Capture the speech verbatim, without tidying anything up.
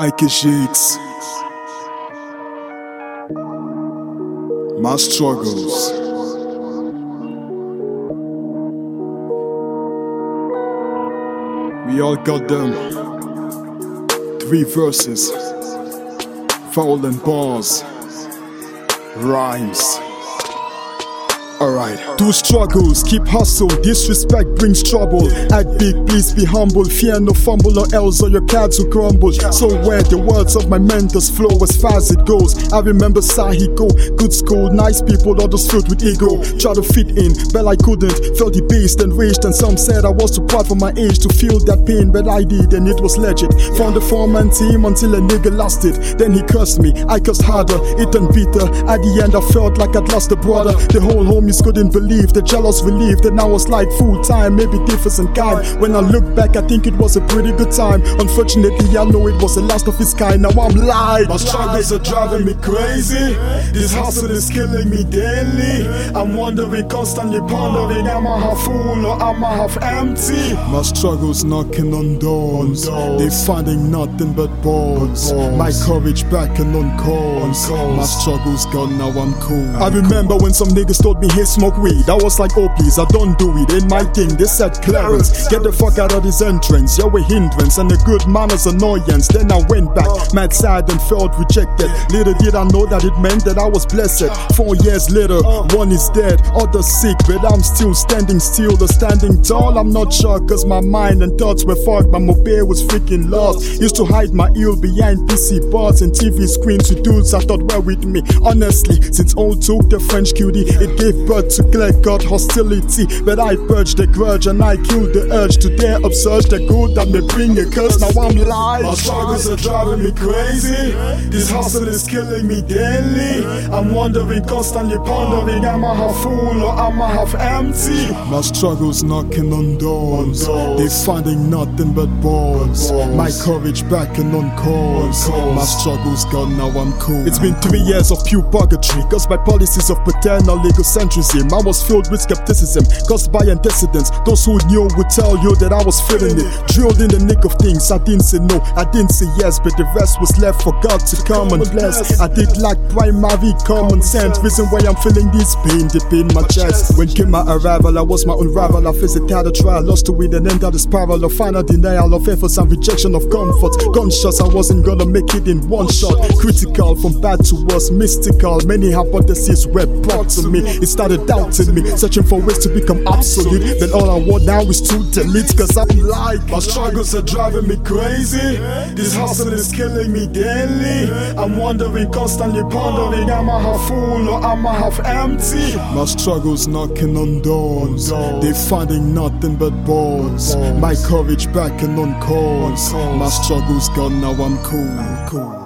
Ike Jakes. My struggles. We all got them. Three verses, violent bars, rhymes. Alright. Two struggles, keep hustle, disrespect brings trouble. Act big, please be humble. Fear no fumble or else or your cards will crumble. So where the words of my mentors flow as fast as it goes. I remember Sahiko, good school, nice people, others filled with ego. Try to fit in, but I couldn't. Felt debased and raged, and some said I was too proud for my age to feel that pain, but I did and it was legit. Found the foreman team until a nigga lost it. Then he cursed me, I cursed harder, it turned bitter. At the end I felt like I'd lost a brother. The whole homies couldn't believe the jealous relief that now was like full time, maybe different kind. When I look back, I think it was a pretty good time. Unfortunately, I know it was the last of its kind. Now I'm live. My struggles are driving me crazy. This hustle is killing me daily. I'm wondering, constantly pondering, am I half full or am I half empty? My struggles knocking on doors, they finding nothing but balls. My courage back and on calls. My struggles gone, now I'm cool. I remember when some niggas told me, hey, smoke weed. I was like, oh please, I don't do it, ain't my thing. They said, Clarence, get the fuck out of this entrance. You're a hindrance and a good manners annoyance. Then I went back, mad sad and felt rejected. Little did I know that it meant that I was blessed. Four years later, one is dead, others sick, but I'm still standing still or standing tall. I'm not sure cause my mind and thoughts were fucked. My mobile was freaking lost. Used to hide my ill behind P C bars and T V screens with dudes I thought were with me. Honestly, since old took the French cutie, it gave birth to clear cut hostility. But I purged the grudge and I killed the urge to dare upsurge the good that may bring a curse. Now I'm live. My struggles are driving me crazy. This hustle is killing me daily. I'm wondering, constantly pondering, am I half full or am I half empty? My struggles knocking on doors, they finding nothing but balls. My courage back and on calls. My struggles gone, now I'm cool. It's been three years of pure purgatory caused by policies of paternal egocentrism. I was filled with skepticism caused by antecedents. Those who knew would tell you that I was feeling it. Drilled in the nick of things, I didn't say no, I didn't say yes, but the rest was left for God to come and bless. I did lack primary common sense, reason why I'm feeling this pain deep in my chest. When came my arrival, I was my unravel. I faced a tattered trial, lost to it and entered the spiral of final denial of efforts and rejection of comfort. Gunshots, I wasn't gonna make it in one shot. Critical, from bad to worse, mystical. Many hypotheses were brought to me. It started doubting me, searching for ways to become obsolete. But all I want now is to delete, cause I'm like, my struggles are driving me crazy. This hustle is killing me daily. I'm wondering, constantly pondering, am I half full or am I half empty? My struggles knocking on doors, they finding nothing but balls. My courage back and on calls. My struggles gone, now I'm cool, I'm cool.